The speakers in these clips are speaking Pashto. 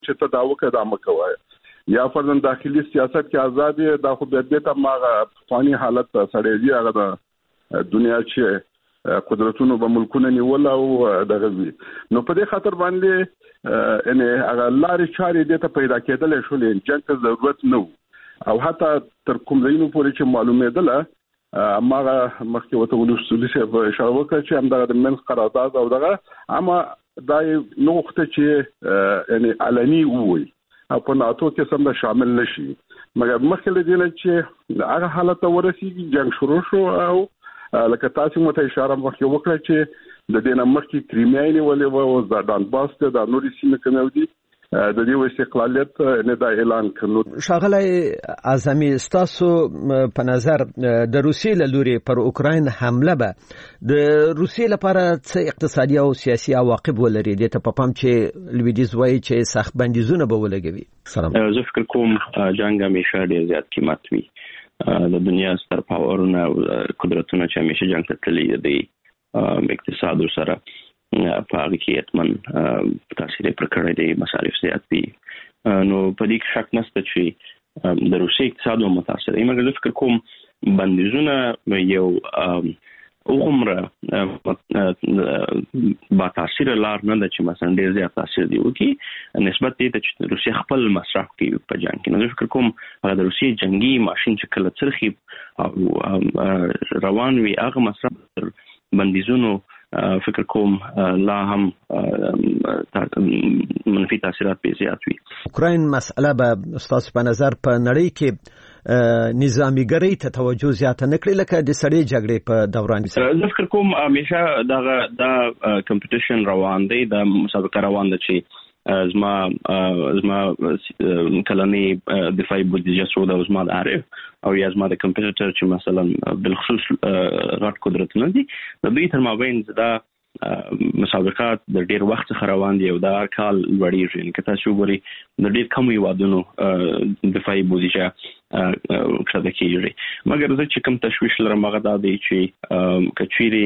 چې ته دا وکړه دا مکوای یا فرضاً داخلي سیاست کې آزادي دا خو به ته ماغه فانی حالت سره دی هغه د دنیا چې قدرتونو په ملکونو نیول او دغه وی نو په دې خاطر باندې ان هغه لارې چارې د ته پیدا کېدل شولې جنګ ته ضرورت نه او حتی تر کوم ځایونو پورې چې معلومه ده ماغه مخکې وته ولوسولي چې اشاره وکړه چې همدغه د منځ قرارداد او دغه اما دا نقطه چې یعنی علني وي په ناتو کې سم شامل نشي مګر مخکې دې نه چې هغه حالت ورسیږي جنگ شروع شو او لکه تاسو مته اشاره وکړه چې د دې نه مخکې کریمیا ولې او د دانباس ته د نوري سیمه کومودي د دې استقلالیت نه د اعلان کړو. ښاغلی اعظمي ستاسو په نظر د روسیې له لوري پر اوکراین حمله به د روسیې لپاره څه اقتصادي او سیاسي عواقب ولري؟ د ته په پام چې لویدیز وایي چې سخت بندیزونه به ولګوي. سلام. زه فکر کوم جنگ همیشه ډیر زیات قیمت وي. د دنیا ستر پاورونه او قدرتونه چې همیشه جنگ ته تللي دي اقتصاد سره په هغه کې اتمن تاثیر پر کړی دی مصارف زیات دي نو په دې کې شک نشته چې د روسي اقتصاد متاثر دی مګر فکر کوم بندیزونه یو عمره با تاثیر لار نه د چې مثلا ډیر زیات تاثیر دی وکي نسبت دې ته چې روسي خپل مصرف کوي په جنگ کې نو فکر کوم هغه د روسي جنگي ماشين چې کله څرخي او روان وي هغه مصرف بندیزونو فکر کوم لا هم منفي تاثیرات به زیات وي. اوکراین مسأله به ستاسو په نظر په نړۍ کې نظامیګرۍ ته توجه زیاته نکړي لکه د سړې جګړې په دوران کې؟ زه فکر کوم همیشه دا کمپټیشن روان دی د مسابقه روان ده چې زما کلنی دفاعي بودجه سود او زما عارف او یا زما د کمپیوټر چې مثلا بالخصوص غټ قدرتونه دي د دوی تر مابین دا مسابقات د ډیر وخت څخه روان دي او دا کال وړي چې تاسو وګورئ د ډیر کم یوادونو دفاعي بودجه کړه کېږي مګر زه چې کوم تشویش لرم هغه دا دی چې کچيري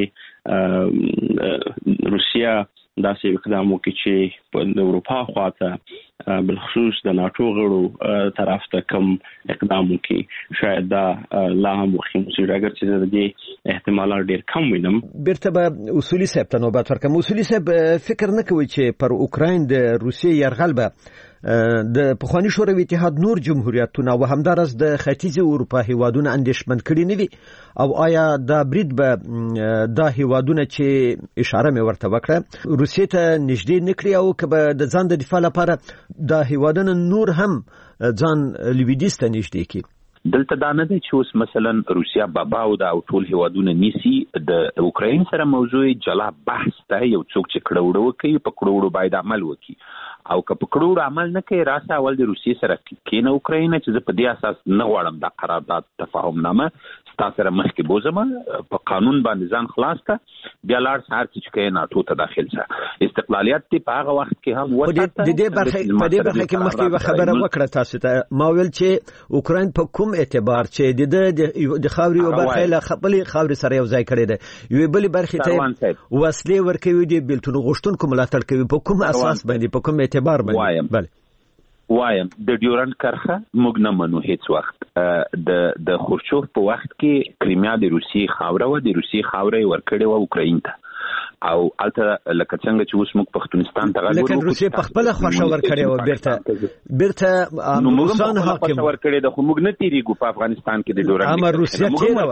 روسیا داسې اقدام وکړي چې د اروپا خواته بالخصوص د ناتو غړو طرف ته کوم اقدام وکړي شاید دا لا هم وخت اگر چې د دې احتمالات ډیر کم وینم. بیرته به اصولي صاحب ته نوبت ورکړم. اصولي صاحب فکر نه کوي چې پر اوکراین د روسیې یرغل به د پخوانی شوروي اتحاد نور جمهوریتونه او همدارس د ختیځ اروپا هیوادونه اندیشمن کړي نه وي او آیا دا برید به دا هیوادونه چې اشاره مې ورته وکړه روسیې ته نږدې نکړي او که به د ځان د دفاع لپاره دا هیوادونه نور هم ځان لویدیځ ته نږدې کړي؟ دلته دا نه دی چې اوس مثلا روسیا بابا او دا ټول هیوادونه نیسی د اوکراین سره موضوع جلا بحث ته یو څوک چې کړوړو کوي په کړوړو باید عمل وکړي او که په کړوړو عمل نه کوي راسه اول د روسیې سره کینه اوکراین چې په دې اساس نه غواړم دا قرارداد تفاهم نامه ستاسو سره مخکې بوزم په قانون باندې ځان خلاص کا بیا لاړ سهار چې کې ناتو ته داخل شه استقلالیت په هغه وخت کې هم وته د دې برخه کې مخکې خبره وکړه تاسو ته ما ویل چې اوکراین په کوم اعتبار چې د خاوري او برخه له خپل خاوري سره یو ځای کړی دی یو بل برخه ته وسلې ورکوي دي بلتون غشتون کوم ملاتړ کوي په کوم اساس باندې په کوم اعتبار باندې؟ بله وایم د ډیورنډ کرښه موږ نه منو هیڅ وخت د خروشچوف په وخت کې کریمیا د روسیې خاوره و د روسیې خاوره ورکړې و اوکراین ته او الته لکه څنګه چې اوس موږ پښتونستان ته غواړو لکه روسیې په خپل خوښه ورکړې و بیرته روسان حاکم ورکړې د خو موږ نه تیریږو په افغانستان کې د ډیورنډ اما روسیې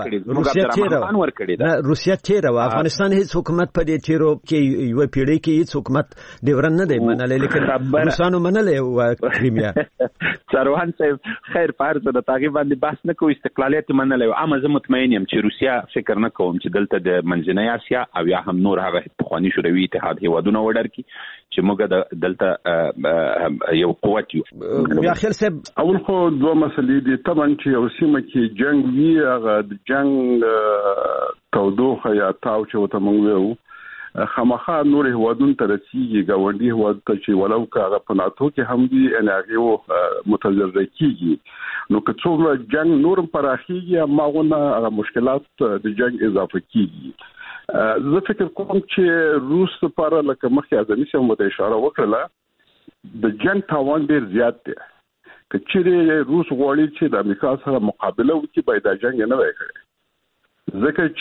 تیره و افغانستان هیڅ حکومت په دې تیرو کې یو پیړۍ کې هیڅ حکومت ډیورنډ نه دی منلې لیکن روسانو منلې و کریمیا. سروان صاحب خیر پارزه د تاغي باندې بحث نه کوي استقلالیت منلې اما زه مطمئن یم چې روسیا فکر نه کوم چې دلته د منځنۍ اسیا او یا هم نور هغه پخوانی شوروي اتحاد هیوادونه وډر کی چې موږ دلته یو قوت یو. بیا خیر صاحب اول خو دوه مسلې دي طبعا چې یو سیمه کې جنگ وی هغه د جنگ تودوخه یا تاو چې وته موږ وو خامخا نور هیوادونو ته رسیږي ګاونډي هیواد ته چې ولو کاغه په ناتو کې هم دي ان هغه متضرر کیږي نو که څوک جنگ نورم پراخیږي ماونه هغه مشکلات د جنگ اضافه کیږي. زه فکر کوم چې روس لپاره لکه مخکې اعظمي صاحب مو ته اشاره وکړه د جنگ تاوان ډیر زیات دی. کچېره روس غواړي چې د امریکا سره مقابله وکړي باید د جنگ نه وکړي ځکه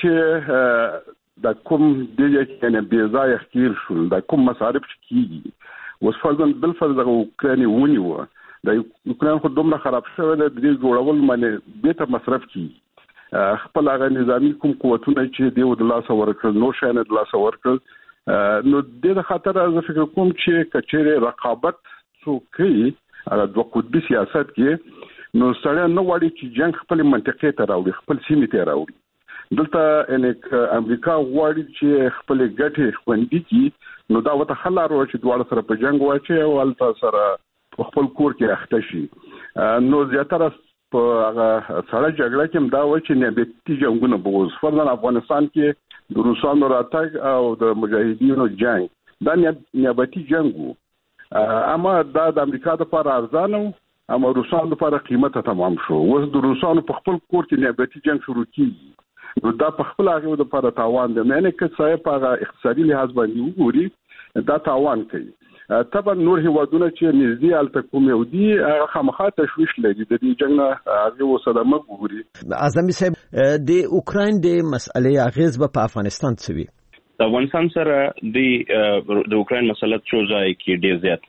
چې د کوم د یعنی بیزای خیر شول د کوم مصارف کیږي اوس فرضاً بل فرض د اوکراني ونیو د اوکران خو دومره خراب شوی د دې جوړول باندې به ته مصرف کیږي خپل هغه نظامی کوم قوتونه چې دی د لاس ورکړل نو شانه د لاس ورکړل نو د خطر از فکر کوم چې کچېره رقابت څوکي هغه دوه قطبي سیاست کې نو سره نو وړي چې جنگ خپل منطقې ته راوړي خپل سیمې ته راوړي دلته ان امریکا غواړي چې خپل ګټې خوندي کړي نو دا وته خلار چې دواړه سره په جنگ واچي او الته سره خپل کور کې اخته شي نو زیاتره په هغه سره جګړه کې دا و چې نبتی جنگونه بوز فرضاً افغانستان کې د روسانو راتګ او د مجاهدینو جنگ دا نبتی جنگ اما دا د امریکا لپاره ارزانه اما روسانو لپاره قیمته تمام شو اوس د روسانو په خپل کور کې نبتی جنگ شروع کیږي نو دا په خپل هغه لپاره تاوان دی نه که څه په اقتصادي لحاظ باندې وګوري دا تاوان کوي طبعا نور هیوادونه چې نږدې الته کوم یو دي هغه خامخا تشویش لري د دې جنگ هغه وسلامه ګوري اعظمي صاحب د اوکرين د مسئلې اغیز په افغانستان څه وی د افغانستان سره د اوکرين مسله څو ځای کې ډیر زیات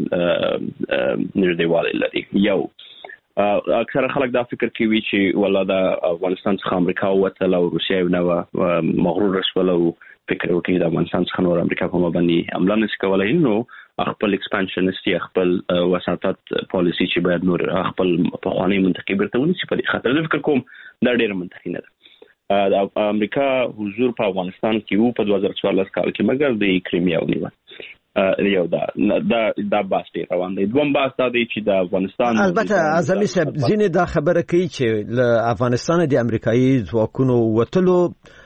نږدېوالی لري یو اکثر خلک دا فکر کوي چې ولا د افغانستان څخه امریکا وته او روسیا نو مغرور شول او فکر وکړي د افغانستان څخه نور امریکا په باندې حمله نشي کولای نو خپل ایکسپانشنستي خپل وساطت پالیسی چې باید نور خپل په خواني منطقي برتونی چې په خطر فکر کوم دا ډیر منطقي نه ده د امریکا حضور په افغانستان کې وو په 2014 کال کې مګر د کریمیا ونیو یو دا باس دی روان دی دوم باس دی چې د افغانستان البته اعظمي صاحب زینې دا خبره کوي چې له افغانستان د امریکایي ځواکونو وتلو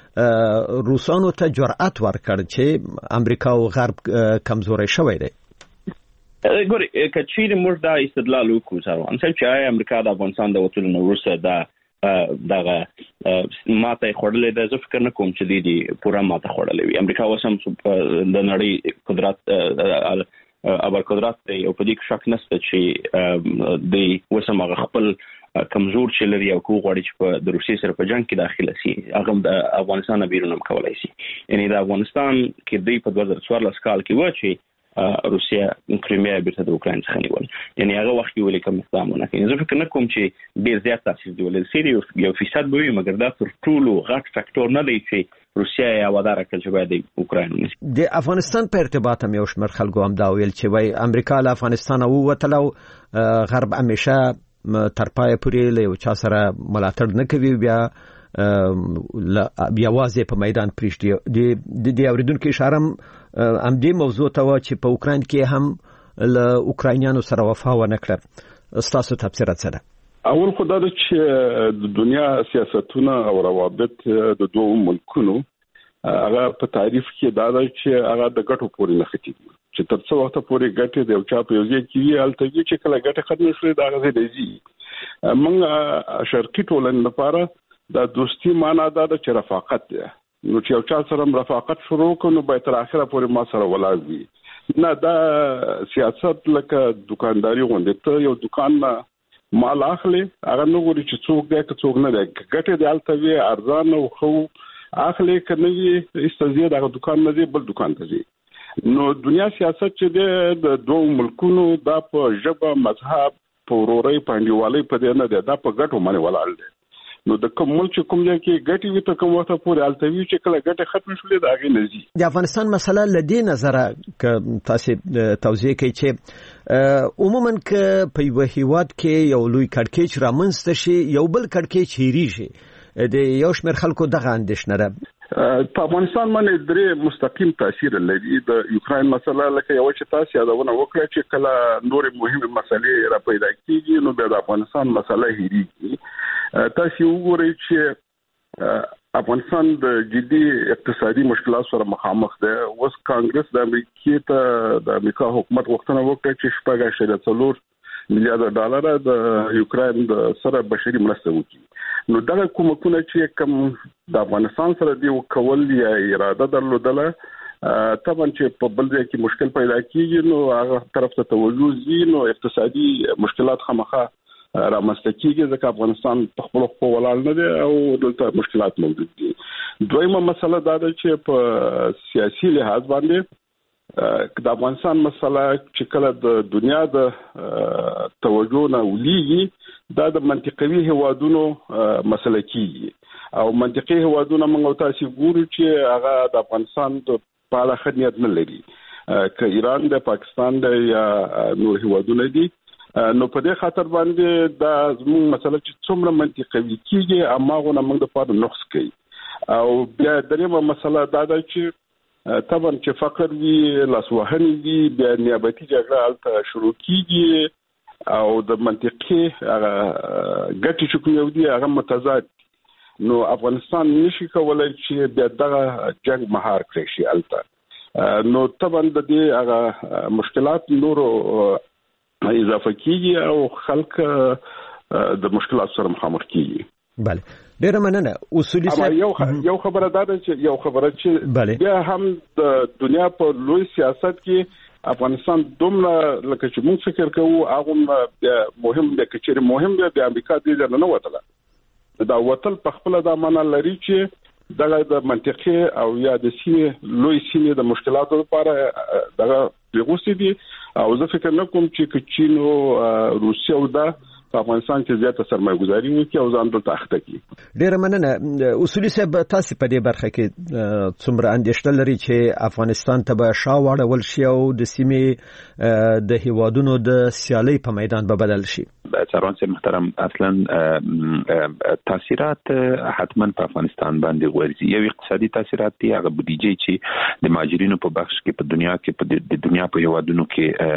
روسانو ته جرأت ورکړ چې امریکا او غرب کمزوري شوی دی ګوري کچېر موږ دا استدلال وکړو چې امریکا د افغانستان د وتلو نو روسه دغه ماته خورلې د زه فکر نه کوم چې دی پورا ماته خورلې وي امریکا وسم د نړۍ قدرت ابر قدرت دی او په دې کې شک نشته چې دی وسم خپل کمزور چې لري او کو غواړي چې د روسیې سره په جنگ کې داخله شي هغه د افغانستان بیرون هم کولای شي یعنی د افغانستان کې دی په 2014 کال کې و چې روسیا کریمیا بیرته د اوکرين څخه نیول یعنی هغه وخت یو لیکم استعمال نه زه فکر نه کوم چې ډیر زیات تاثیر دی ولې سری یو فیصد به وي مګر دا تر ټولو غټ فاکټور نه دی چې روسیا یا وداره کړي چې باید د اوکرين د افغانستان په ارتباط هم یو شمېر خلکو هم دا ویل چې وای امریکا له افغانستان ووتلو غرب همیشه تر پای پورې له چا سره ملاتړ نه کوي بیا واځي په میدان پریشتي د اوریدونکو اشاره هم دې موضوع ته چې په اوکرين کې هم له اوکراینانو سره وفا ونه کړه تاسو تفسیر څه ده اول خدای چې د دنیا سیاستونه او روابط د دوه ملکونو هغه په تعریف کې دا چې هغه د ګټو پورې نه ختي چې تر څو وخت پورې ګټه د یو چا په یوځای کې الته چې کله ګټه ختم شي دا غزي دی موږ شرقي ټولنې لپاره دا دوستي معنا دا چې رفاقت دی نو چې یو چا سره رفاقت شروع کړو به تر اخره پورې ما سره ولاږي نه دا سیاست لکه دکانداري غونډه ته یو دکان مال اخلي هغه نو غوړي چې څوک دی که څوک نه دی ګټه دی الته وی ارزان او خو اخلي کنه وی استزیه دا دکان نه دی بل دکان ته دی نو دنیا سیاست چې د دوه ملکونو دا په ژبه مذهب په ورورۍ پاندیوالۍ په دې نه دی دا په ګټو باندې ولاړ دی نو د کوم ملک کوم ځای کې ګټي وي ته کوم وخت پورې التوي چې کله ګټه ختم شولې دا غي نزي د افغانستان مسله لدی نظر ک تاسو توضیح کوي چې عموما ک په یو هیواد کې یو لوی کډکېچ رامنځته شي یو بل کډکېچ هریږي د یو شمېر خلکو دغه اندېښنه ده په افغانستان باندې درې مستقیم تاثیر لري د یوکرين مسله لکه یو چې تاسو یادونه وکړه چې کله نور مهمه مسلې را پیدا کیږي نو د افغانستان مسله هریږي تاسو وګورئ چې افغانستان د جدي اقتصادي مشکلات سره مخامخ ده اوس کانګرس د امریکا حکومت وختونه وکړي چې 4.4 میلیارډ ډالر د یوکرين د سره بشري مرسته وکړي نو دا کومه چې کوم د افغانستان سره دی کول یا اراده درلودله طبعا چې په بل ځای کې مشکل پیدا کیږي نو هغه طرف ته توجه زی نو اقتصادي مشکلات خامخا رامنځته کیږي ځکه افغانستان په خپل خپل ولاړ نه دی او دلته مشکلات موجود دي. دویمه مسله دا ده چې په سیاسي لحاظ باندې د افغانستان مسله چې کله د دنیا د توجه نه ولېږي دا د منطقوي هوادونو مسله کیږي او منطقي هوادونه موږ تاسو ګورو چې هغه د افغانستان د پاله خدمت نه لري که ایران د پاکستان د یا نور هوادونه دي نو په دې خاطر باندې دا زموږ مسله چې څومره منطقوي کیږي اماغه موږ د پاره نقص کوي او بیا دغه مسله دا ده چې طبعا چې فقر وی لاسوهنی وی بیا نیابتي جګړه الته شروع کیږي او د منطقي ګټې چې کوم دی هغه متضاد نو افغانستان نشي کولای چې د دغه جنگ مهار کړی شي الته نو طبعا د دې هغه مشکلات نور اضافه کیږي او خلک د مشکلات سره مخامخ کیږي. بله ډیره مننه. اصولي صاحب یو خبره ده چې بیا هم د دنیا په لوی سیاست کې افغانستان دومره لکه چې موږ فکر کوو هغه مهم دی چې مهم دی د امریکا د نه وتله دا وتل په خپل د معنا لري چې دغه د منطقي او یا د سیمې لوی سیمې د مشکلاتو لپاره دغه پیغوسي دي او زه فکر نه کوم چې چین او روسیا او د افغانستان کې زیاته سرمایه گذاري وکړي او ځان ته اخته کړي. ډیره مننه. اصولي صاحب تاسو په دې برخه کې څومره اندېښنه لري چې افغانستان ته به شاوړول شي او د سیمې د هیوادونو د سیالۍ په میدان به بدل شي؟ سروان صاحب محترم اصلا تاثیرات حتما په افغانستان باندې ورځي. یو اقتصادي تاثیرات دي هغه بودیجه چې د مهاجرینو په بخش کې په دنیا کې د دنیا په هیوادونو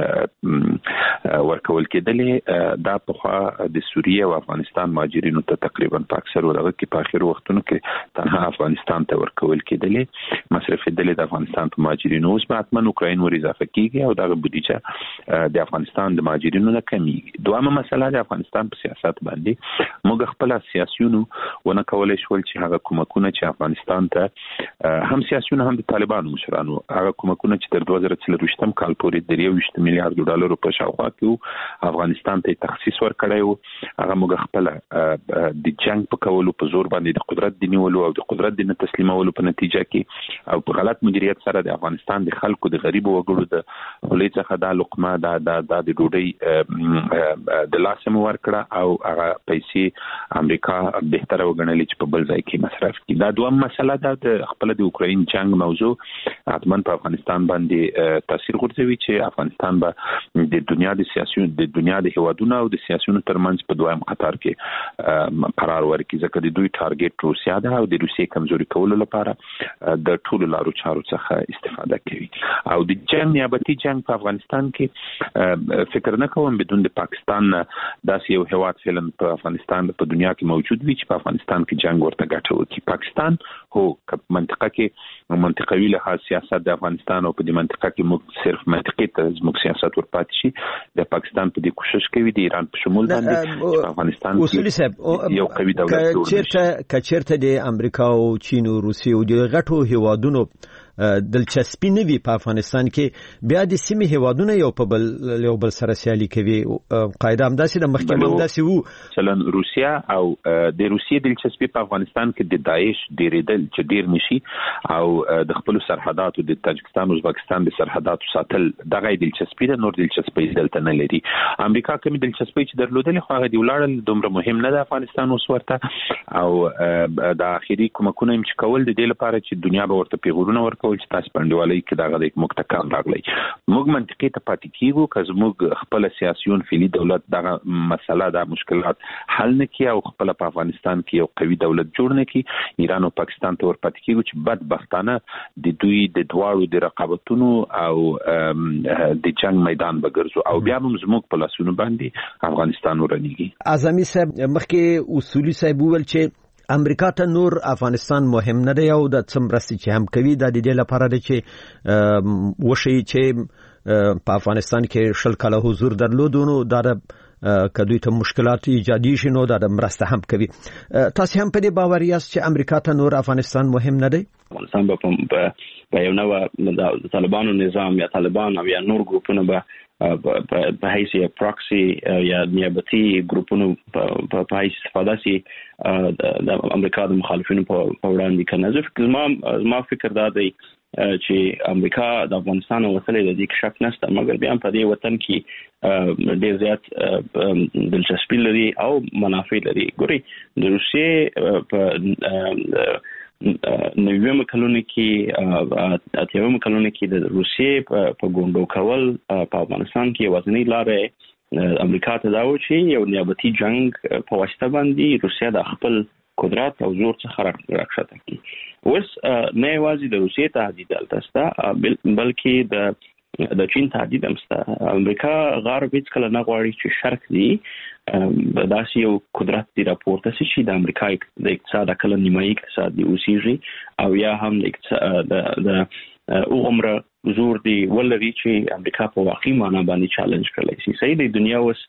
کې ورکول کېدلې دا په د سوریه او افغانستان مهاجرینو ته تقریبا په اکثر ورغه کې په اخر وختونو کې تنها افغانستان ته ورکول کېدلې مصرف دلې د افغانستان په مهاجرینو اوس به حتما اوکراین ور اضافه کیږي او دغه بودیجه د افغانستان د مهاجرینو نه کمیږي. دویمه مسله د افغانستان په سیاست باندې موږ خپل سیاسيونو ونه کولای شول چې هغه کومکونه چې افغانستان ته هم سیاسيون هم د طالبانو مشرانو هغه کومکونه چې تر 2023 کال پورې د 1 میلیارډ ډالر په شاوخوا کې افغانستان ته تخصیص ورکړ هغه موږ خپل د جنگ په کولو په زور باندې د قدرت د نیولو او د قدرت د تسلیمولو په نتیجه کې او په غلط مدیریت سره د افغانستان د خلکو د غریب وګړو د ولې څخه د لقمه د ډوډۍ د لاسم ورکړه او هغه پیسې امریکا بهتره وګڼلې چې په بل ځای کې مصرف کړي. دا دوه مسله ده د خپل د اوکراین جنگ موضوع حتما په افغانستان باندې تاثیر غورځوي چې افغانستان به د دنیا د سیاسيون د دنیا د هیوادونو او د سیاسيونو ترمنځ په دویم قطار کې قرار ورکړي ځکه د دوی ټارګټ روسیا ده او د روسیې کمزوري کولو لپاره د ټولو لارو چارو څخه استفاده کوي او د جنگ نیابتي جنگ په افغانستان کې فکر نه کوم بدون د پاکستان داسې یو هیواد فعلا په افغانستان په دنیا کې موجود وي چې په افغانستان کې جنگ ورته ګټه وکړي. پاکستان هو منطقه کې منطقوي لحاظ سیاست د افغانستان او په دې منطقه کې موږ صرف منطقي ته زموږ سیاست ورپاتې شي د پاکستان په دې کوشش کوي د ایران په شمول باندې افغانستان اصولي صاحب یو قوي دولت چیرته د امریکا او چین او روسیې او د غټو هیوادونو دلچسپي نه وي په افغانستان کې بیا د سیمې هیوادونه یو بل سره سیالي کوي قاعده هم داسې د مخکې هم داسې وو مثلا روسیا او د روسیې دلچسپي په افغانستان کې د داعش ډیرېدل چې ډیر نشي او د خپل سرحداتو د تاجکستان او ازبکستان د سرحداتو ساتل دغه دلچسپي د نور دلچسپي دلته نه لري. امریکا کوم دلچسپي چې درلودل خو هغه دی ولاړل دومره مهم نه د افغانستان اوس ورته او د اخیری کومکونه چې کول د دې لپاره چې دنیا به ورته پیغورونه ورکول چې تاسو پندوالي کې دغه د مکتکان راغلی موږ منطقي ته پاتې کیږو که موږ خپل سیاسيون فعلی دولت دغه مسله د مشکلات حل نه کیو او خپل په افغانستان کې یو قوي دولت جوړ نه کی ایران او پاکستان ته ورپاتې کیږو چې بدبختانه د دوی د دواړو د رقابتونو او د جنگ میدان بګرځو او بیا هم زموږ په لاسونو باندې افغانستان ورنيږي. اعظمي صاحب مخکې اصولي صاحب ول چې امریکا ته نور افغانستان مهم نه دی او د څمرسي چې هم کوي د دې لپاره دی چې وشي چې په افغانستان کې شل کاله حضور درلودونو د کدوې ته مشکلات ایجادي شي نو دا مرسته هم کوي. تاسو هم په دې باور یاست چې امریکا ته نور افغانستان مهم نه دی؟ افغانستان په یو نوع د طالبانو نظام یا طالبان او یا نور ګروپونه به په حیث یا پراکسي یا نیابتي ګروپونو په حیث استفاده سي د امریکا د مخالفینو په وړاندې کنه. زما فکر دا دی چې امریکا د افغانستان وسلې د دې شک نشته، مګر بیا په دې وطن کې ډېر زیات دلچسپي لري او منافع لري. ګوري د روسیې په 90 کلونو کې 80 کلونو کې د روسیې په ګوندو کول په افغانستان کې وزنی لارې امریکا ته دا و چې یو نیابتي جنگ په واسطه باندې روسیه د خپل قدرت او زور څخه راکښته کی. اوس نه یوازې د روسیې تهدید البته بلکې د چین تهدید هم شته. امریکا غرب هیڅ کله نه غواړي چې شرق دی داسې یو قدرت دی راپورته شي چې د امریکا د اقتصاد کله نیمایي اقتصاد دی اوسېږي او یا هم د عمره زور دی ولري چې امریکا په واقعي معنا باندې چالش کړي شي. صحیح دی، دنیا اوس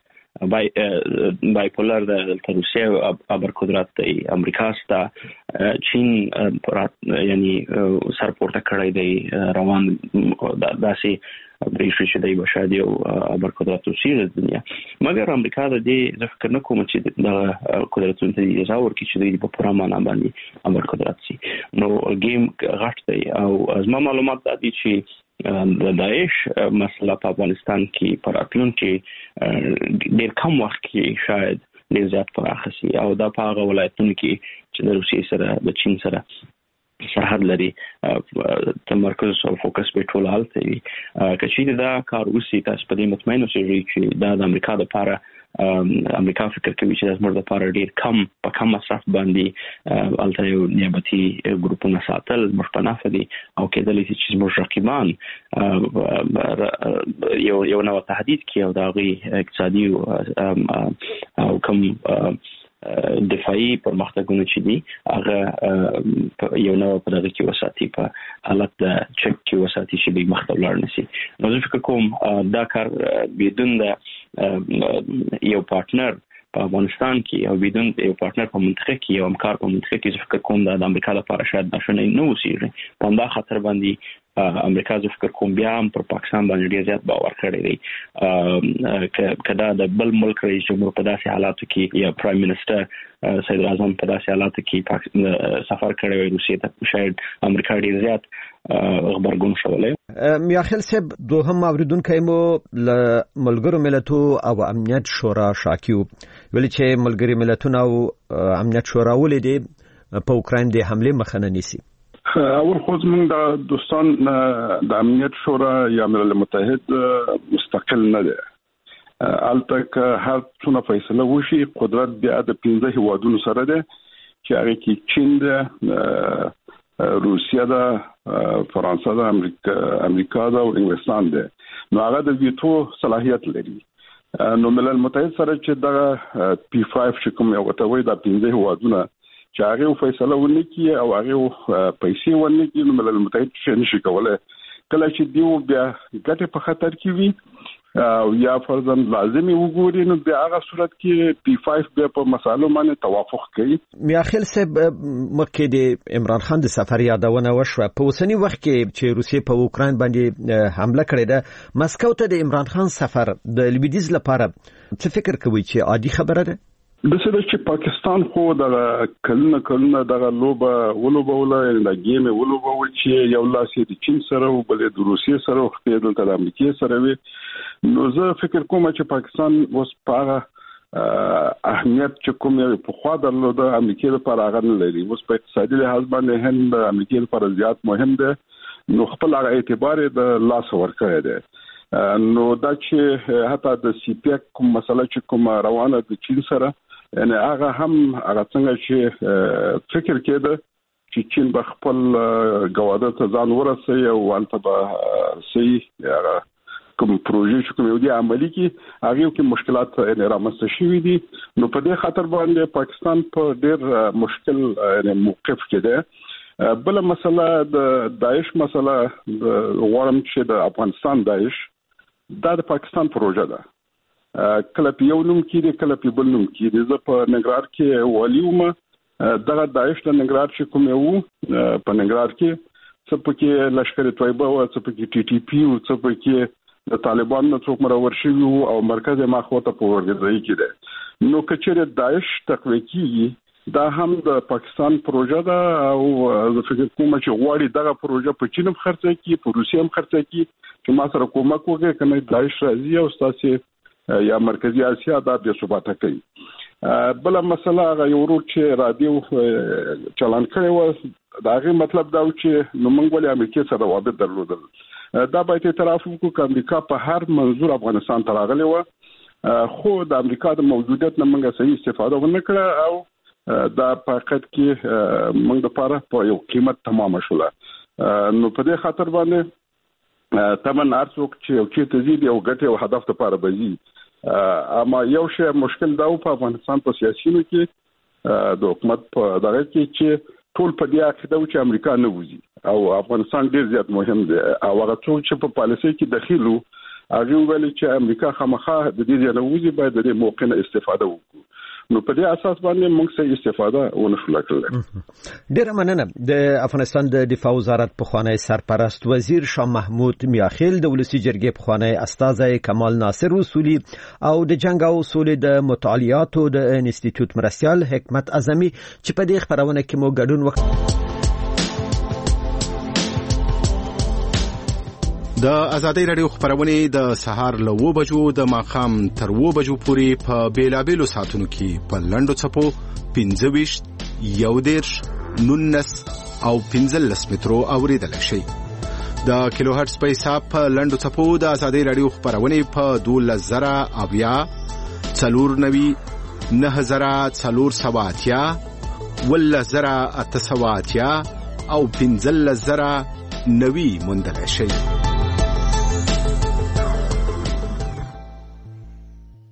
بایپولر د روسیه ابر قدرت دی، امریکا ستا چین یعنی سرپورته کړی دی روان داسې بریښي چې دی بشادي او ابر قدرت اوسېږي د دنیا. مګر امریکا د دې ځکه نه کوم چې د قدرتونو ته اجازه ورکړي چې دی په پوره معنا باندې ابر قدرت شي. نو گیم غټ دی او زما معلومات دا دي چې د داعش مسله په افغانستان کې پر اپلون کې ډېر کم وخت کې شاید ډېر زیات پراخه شي او دا په هغه ولایتونو کې چې د روسیې سره د چین سره سرحد لري تمرکز او فوکس به ټول حالت وي. کچې دا کار وسی تاسو په دې مطمئن اوسئ چې دا د امریکا لپاره امریکا فکر کوي چې زموږ لپاره ډېر کم په کم مصرف باندې الته یو نیابتي ګروپونه ساتل مشپنافه دي او کېدلی چې زموږ رقیبان یو نوع تهدید کوي او دا غي اقتصادي او کم دفاعي پرمختګونه چې دي هغه یو نوع په دغه کې وساتي په حالت د چک کې وساتي چې به مخته ولاړ نشي. نو زه فکر کوم دا کار بدون د یو پارتنر په افغانستان کې او بدون یو پارتنر په منطقه کې یو همکار په منطقه کې زه فکر کوم د امریکا لپاره شاید ناشونی نه وسیږي. په همدا خاطر باندې امریکا زه فکر کوم بیا هم پر پاکستان باندې ډیر زیات باور کړی دی. کدا د بل ملک رئیس جمهور په داسې حالاتو کې یا پرایم منسٹر صدر اعظم په داسې حالاتو کې سفر کړی وي روسیې ته شاید امریکا ډیر زیات خبرګون شولای. میاخیل صاحب دوهم اوریدونکو مو ل ملګرو ملتونو او امنیت شورا شاکیو ویل چې ملګری ملتونو او امنیت شورا ولې په اوکراین د حمله مخه نیسي. اول خو زموږ د دوستان د امنیت شورا یا ملل متحد مستقل نه دی. البته هر څونه فیصله وشي قدرت بیا د 15 هیوادونو سره دی چې هغه کې چین ده، روسیه ده، فرانسه ده، امریکا ده او انګلستان ده. نو هغه د ویټو صلاحیت لري. نو ملل متحد سره چې د P5 چې کوم یو وتوي د 15 هیوادونو چې هغه فیصله ونکي او هغه پیسې ونکي نو ملل متحد څه نشي کولای. کله چې دیو بیا ګټه په خطر کې وي او یا فرضاً لازمي وګوري نو بیا هغه صورت کې P5 بیا په مسالو باندې توافق کوي. میاخیل صاحب مکه د عمران خان د سفر یادونه وشوه په اوسنی وخت کې چې روسیې په اوکراین باندې حمله کړې ده. مسکو ته د عمران خان سفر د لویدیز لپاره څه فکر کوي چې عادي خبره ده؟ د څه چې پاکستان خو د کلونه دغه لوبه ولوبوله د گیم ولوبو چې یو لاس د چین سره او بل د روسیې سره او خپل د امریکای سره وي. نو زه فکر کوم چې پاکستان اوس په اهمیت چې کوم یو په خوا درلوده امریکای لپاره هغه نه لري. اوس په اقتصادي لحاظ باندې هم د امریکای لپاره زیات مهم ده. نو خپل هغه اعتبار د لاس ورکړی دی. نو دا چې حتی د سی پی کوم مسله چې کوم روانه د چین سره یعنی هغه هم هغه څنګه چې فکر کېده چې چین به خپل ګواده ته ځان ورسوي او البته به صحیح هغه کوم پروژې چې کوم یو دي عملی کې هغه کې مشکلات رامنځته شوي دي. نو په دې خاطر باندې پاکستان په ډېر مشکل موقف کې ده. بل مسله د داعش مسله د غواړم چې د افغانستان داعش دا د پاکستان پروژه ده. کله په یو نوم کې کله په بل نوم کې زه په ننګرهار کې والیوم دغه داعش د ننګرهار چې کوم یو په ننګرهار کې څه پکې لشکر طیبه او څه پکې ټي ټي پی او څه پکې د طالبانو څوک مرور شوی او مرکز ماخوته په ورګځي کې ده نو کچره داعش تقوی کیږي دا هم د پاکستان پروژه ده او زه فکر کوم چې غواړي دغه پروژه په چین هم خرڅه کی په روسیه هم خرڅه کی چې ما سره کومک وکړي کنه داعش راځي او تاسو یا مرکزی اسیا دا بیا ثبات کوي بل مسله هغه یو ورو چې رادیو چلان کړي و دا غي مطلب دا چې نو موږ ولې امریکا سره روابط درلودل دا باید اعتراف وکړو چې امریکا په هر منظور افغانستان ته راغلی و خو د امریکا د موجودیت نه موږ صحیح استفاده ونه کړه او دا په حقیقت کې موږ لپاره په یو قیمت تمامه شوله نو په دې خاطر باندې تمن ارڅوک چې تزيد یو ګټه او هدف لپاره بزي اما یو شی مشکل دا په افغانستان په سیاسيونو کې د حکومت په دغه کې چې ټول په دې عقیده چې امریکا نه وځي او افغانستان ډیر زیات مهم دی او هغه څوک چې په پالیسي کې دخیلو هغه ویل چې امریکا خامخا د دې نه وځي باید د موقع نه استفاده وکړي نو په دې اساس باندې موږ څه استفاده ونه شو کړل ډیر مننه د افغانستان د دفاع وزارت پخوانی سرپرست وزیر شاه محمود میاخیل د ولسی جرګې پخوانی استاذ کمال ناصر اصولي او د جنگ او سولې د مطالعاتو د انسټیټیوټ مرستیال حکمت اعظمي چې په دې خبرونه کې مو ګډون وکړ د ازادۍ رادیو خبرونه د سهار له 9 بجو د ماخام تر 9 بجو پورې په بیلابېلو ساعتونو کې په لنډو چپو 15 11 19 او 15 مترو اوریدل شي د کیلو هرتز په حساب په لنډو چپو د ازادۍ رادیو خبرونه په 12000 اویا 490 9480 ولزرا 800 او 15000 نوي مندل شي